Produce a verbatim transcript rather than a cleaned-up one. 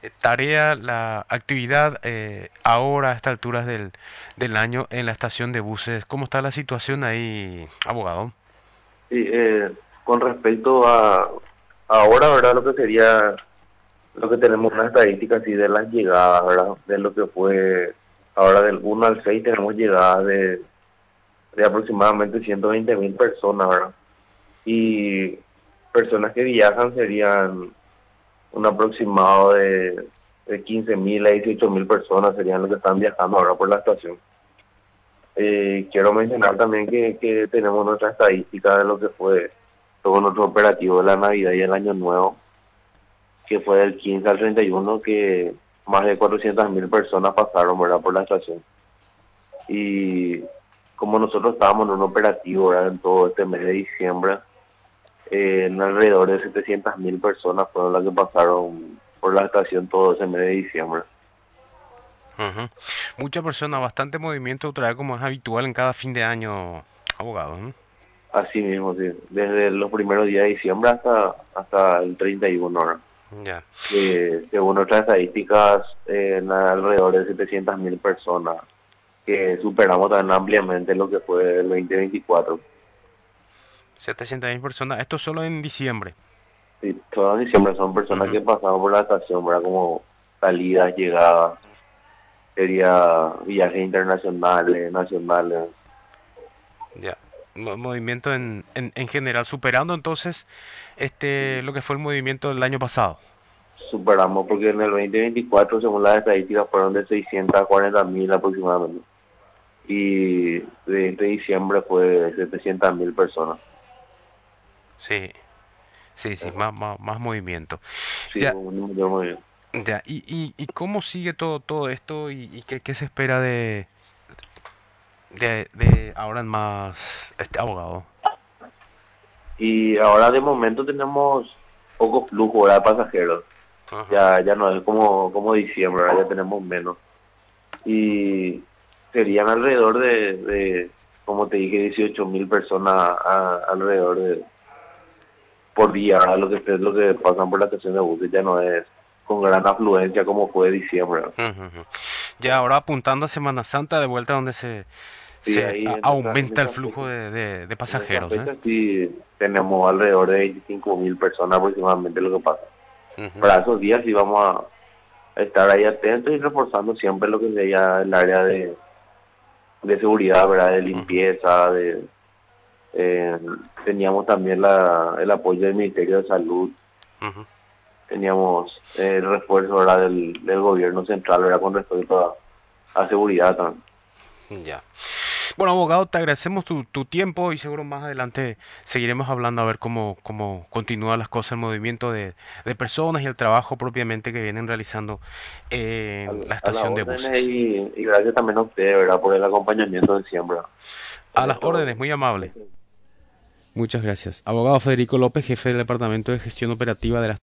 eh, tarea, la actividad eh, ahora a estas alturas del, del año en la estación de buses? ¿Cómo está la situación ahí, abogado? Sí, eh, con respecto a ahora, ¿verdad? Lo que sería, lo que tenemos una estadística así de las llegadas, ¿verdad? De lo que fue, ahora del uno al seis tenemos llegadas de, de aproximadamente ciento veinte mil personas, ¿verdad? Y personas que viajan serían un aproximado de, de quince mil a dieciocho mil personas serían los que están viajando ahora por la estación. Eh, quiero mencionar también que, que tenemos nuestra estadística de lo que fue todo nuestro operativo de la Navidad y el Año Nuevo, que fue del quince al treinta y uno, que más de cuatrocientas mil personas pasaron, ¿verdad?, por la estación. Y como nosotros estábamos en un operativo, ¿verdad?, en todo este mes de diciembre, eh, en alrededor de setecientas mil personas fueron las que pasaron por la estación todo ese mes de diciembre. Ujú. Mucha persona, bastante movimiento otra vez como es habitual en cada fin de año, abogado. ¿No? Así mismo, sí, desde los primeros días de diciembre hasta, hasta el treinta y uno, ¿verdad? Ya. Que según nuestras estadísticas, eh, en alrededor de setecientas mil personas, que superamos tan ampliamente lo que fue el dos mil veinticuatro. setecientas mil personas, esto solo en diciembre. Sí, todas diciembre son personas Ujú. que pasaron por la estación, ¿verdad? Como salidas, llegadas, sería viajes internacionales, nacionales. Ya. Mo- movimiento en, en, en general, superando entonces este lo que fue el movimiento del año pasado. Superamos porque en el dos mil veinticuatro, según las estadísticas, fueron de seiscientas cuarenta mil aproximadamente. Y de este diciembre fue de setecientas mil personas. Sí, sí, sí, Ajá. más, más, más movimiento. Sí, Ya, un número muy bien. ya. ¿Y, y, y cómo sigue todo, todo esto y, y qué, qué se espera de, de, de ahora en más este abogado? Y ahora de momento tenemos poco flujo, ¿verdad?, de pasajeros. Ajá. Ya, ya no es como, como diciembre, ¿verdad? Ya tenemos menos. Y serían alrededor de, de como te dije, dieciocho mil personas a- alrededor de por día, ¿verdad? Lo que es lo que pasan por la estación de buses, ya no es con gran afluencia como fue diciembre, ¿verdad? Ujú, ujú. Ya ahora apuntando a Semana Santa de vuelta donde se, Sí, se ahí a- en esa, en aumenta el esa flujo fecha, de, de, de en esa pasajeros, ¿eh? fecha sí tenemos alrededor de veinticinco mil personas aproximadamente lo que pasa. Ujú, Para esos días sí vamos a estar ahí atentos y reforzando siempre lo que sería el área de, de seguridad, ¿verdad? De ujú, limpieza, de eh, teníamos también la, el apoyo del Ministerio de Salud, ujú. teníamos eh, el refuerzo, ¿verdad?, del, del gobierno central, ¿verdad?, con respecto a, a seguridad también. Ya. Bueno, abogado, te agradecemos tu, tu tiempo y seguro más adelante seguiremos hablando a ver cómo, cómo continúan las cosas, el movimiento de, de personas y el trabajo propiamente que vienen realizando A, en la a las estación de órdenes buses. y, y gracias también a ustedes, ¿verdad?, por el acompañamiento de siempre A en las esto. órdenes, muy amable. Muchas gracias. Abogado Federico López, jefe del Departamento de Gestión Operativa de la